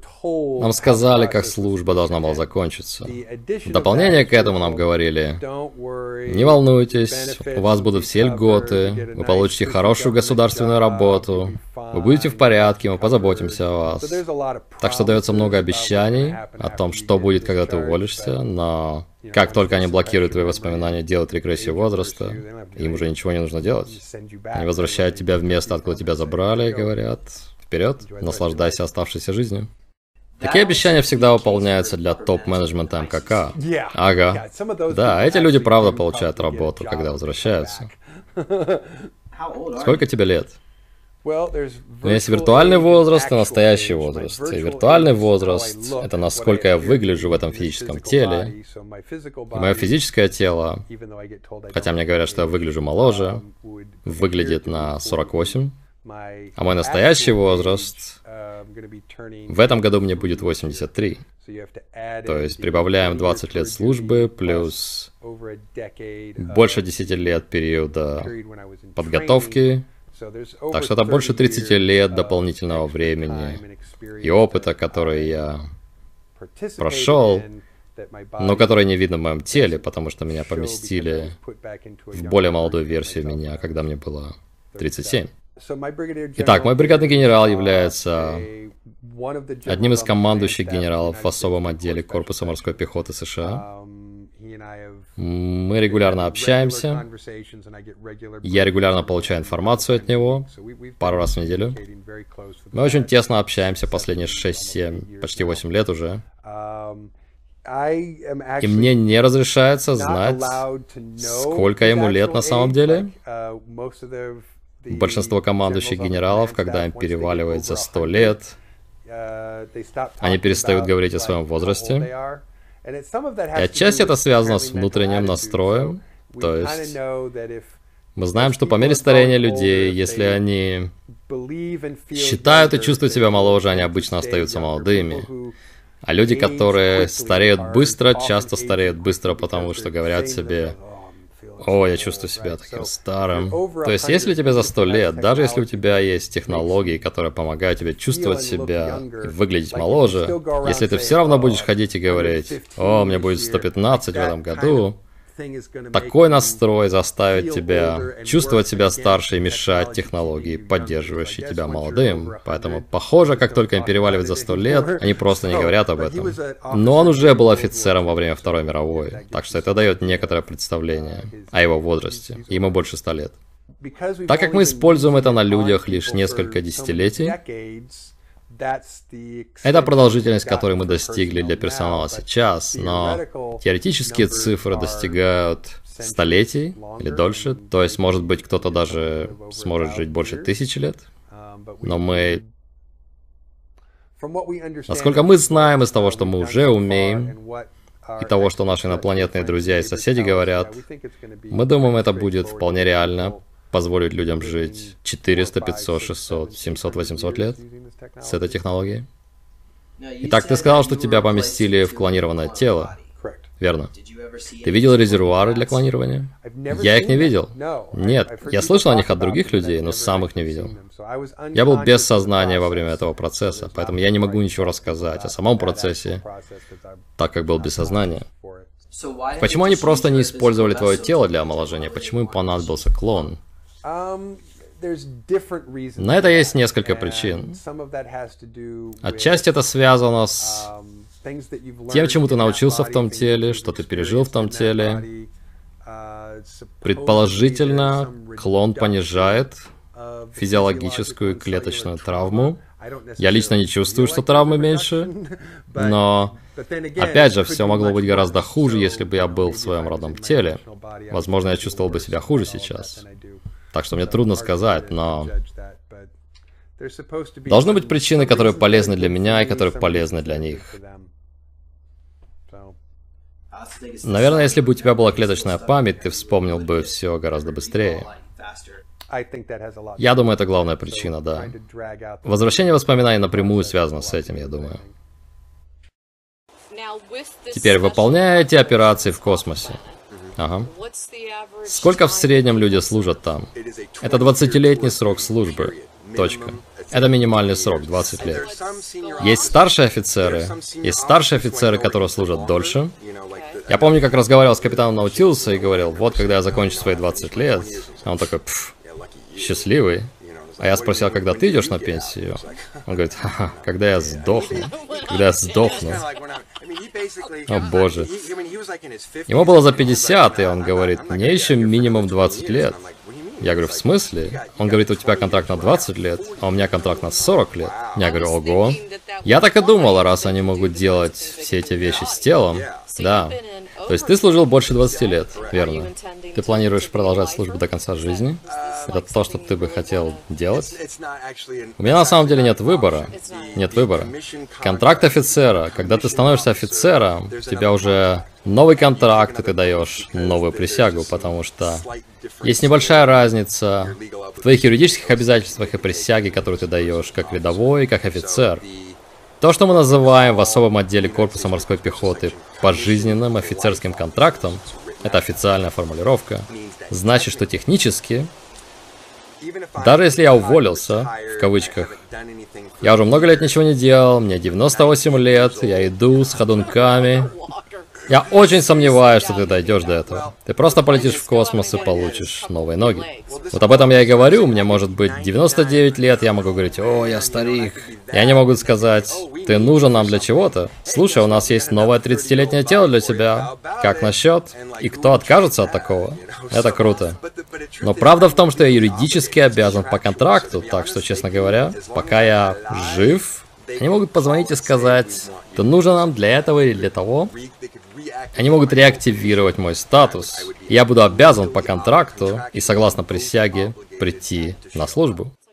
Нам сказали, как служба должна была закончиться. В дополнение к этому нам говорили: не волнуйтесь, у вас будут все льготы, вы получите хорошую государственную работу, вы будете в порядке, мы позаботимся о вас. Так что дается много обещаний о том, что будет, когда ты уволишься, но как только они блокируют твои воспоминания, делают регрессию возраста, им уже ничего не нужно делать. Они возвращают тебя в место, откуда тебя забрали, и говорят: вперед, наслаждайся оставшейся жизнью. Такие обещания всегда выполняются для топ-менеджмента МКК. Ага. Да, эти люди правда получают работу, когда возвращаются. Сколько тебе лет? Есть виртуальный возраст и настоящий возраст. И виртуальный возраст — это насколько я выгляжу в этом физическом теле. И мое физическое тело, хотя мне говорят, что я выгляжу моложе, выглядит на 48. А мой настоящий возраст, в этом году мне будет 83. То есть прибавляем 20 лет службы плюс больше 10 лет периода подготовки. Так что это больше 30 лет дополнительного времени и опыта, который я прошел, но который не видно в моем теле, потому что меня поместили в более молодую версию меня, когда мне было 37. Итак, мой бригадный генерал является одним из командующих генералов в особом отделе Корпуса морской пехоты США. Мы регулярно общаемся. Я регулярно получаю информацию от него, пару раз в неделю. Мы очень тесно общаемся последние 6-7, почти 8 лет уже. И мне не разрешается знать, сколько ему лет на самом деле. Большинство командующих генералов, когда им переваливает за 100 лет, они перестают говорить о своем возрасте. И отчасти это связано с внутренним настроем. То есть мы знаем, что по мере старения людей, если они считают и чувствуют себя моложе, они обычно остаются молодыми. А люди, которые стареют быстро, часто стареют быстро, потому что говорят себе: «О, я чувствую себя таким старым». То есть, если тебе за 100 лет, даже если у тебя есть технологии, которые помогают тебе чувствовать себя и выглядеть моложе, если ты все равно будешь ходить и говорить: «О, мне будет 115 в этом году», такой настрой заставит тебя чувствовать себя старше и мешать технологии, поддерживающие тебя молодым. Поэтому, похоже, как только им переваливает за 100 лет, они просто не говорят об этом. Но он уже был офицером во время Второй мировой, так что это дает некоторое представление о его возрасте. Ему больше 100 лет. Так как мы используем это на людях лишь несколько десятилетий, это продолжительность, которой мы достигли для персонала сейчас, но теоретические цифры достигают столетий или дольше, то есть, может быть, кто-то даже сможет жить больше 1000 лет, но мы... Насколько мы знаем из того, что мы уже умеем, и того, что наши инопланетные друзья и соседи говорят, мы думаем, это будет вполне реально позволить людям жить 400, 500, 600, 700, 800 лет с этой технологией. Итак, ты сказал, что тебя поместили в клонированное тело, верно? Ты видел резервуары для клонирования? Я их не видел. Нет, я слышал о них от других людей, но сам их не видел. Я был без сознания во время этого процесса, поэтому я не могу ничего рассказать о самом процессе, так как был без сознания. Почему они просто не использовали твое тело для омоложения? Почему им понадобился клон? На это есть несколько причин. Отчасти это связано с тем, чему ты научился в том теле, что ты пережил в том теле. Предположительно, клон понижает физиологическую клеточную травму. Я лично не чувствую, что травмы меньше, но, опять же, все могло быть гораздо хуже, если бы я был в своем родном теле. Возможно, я чувствовал бы себя хуже сейчас. Так что мне трудно сказать, но... Должны быть причины, которые полезны для меня и которые полезны для них. Наверное, если бы у тебя была клеточная память, ты вспомнил бы все гораздо быстрее. Я думаю, это главная причина, да. Возвращение воспоминаний напрямую связано с этим, я думаю. Теперь, выполняя эти операции в космосе. Ага. Сколько в среднем люди служат там? Это 20-летний срок службы. Точка. Это минимальный срок, 20 лет. Есть старшие офицеры, которые служат дольше. Я помню, как разговаривал с капитаном Наутилуса и говорил, вот когда я закончу свои 20 лет, а он такой, счастливый. А я спросил, когда ты идешь на пенсию? Он говорит, ха-ха, когда я сдохну. Когда я сдохну. О боже. Ему было за 50, и он говорит, мне еще минимум 20 лет. Я говорю, в смысле? Он говорит, у тебя контракт на 20 лет, а у меня контракт на 40 лет. Я говорю, ого. Я так и думал, раз они могут делать все эти вещи с телом. Да. То есть ты служил больше 20 лет, верно? Ты планируешь продолжать службу до конца жизни? Это то, что ты бы хотел делать? У меня на самом деле нет выбора. Нет выбора. Контракт офицера. Когда ты становишься офицером, у тебя уже новый контракт, и ты даешь новую присягу, потому что есть небольшая разница в твоих юридических обязательствах и присяге, которую ты даешь как рядовой, как офицер. То, что мы называем в особом отделе корпуса морской пехоты пожизненным офицерским контрактом, это официальная формулировка, значит, что технически, даже если я уволился, в кавычках, я уже много лет ничего не делал, мне 98 лет, я иду с ходунками. Я очень сомневаюсь, что ты дойдешь до этого. Ты просто полетишь в космос и получишь новые ноги. Вот об этом я и говорю. Мне может быть 99 лет, я могу говорить, о, я старик. И они могут сказать, ты нужен нам для чего-то. Слушай, у нас есть новое 30-летнее тело для тебя. Как насчет? И кто откажется от такого? Это круто. Но правда в том, что я юридически обязан по контракту, так что, честно говоря, пока я жив, они могут позвонить и сказать, ты нужен нам для этого или для того. Они могут реактивировать мой статус. Я буду обязан по контракту и согласно присяге прийти на службу.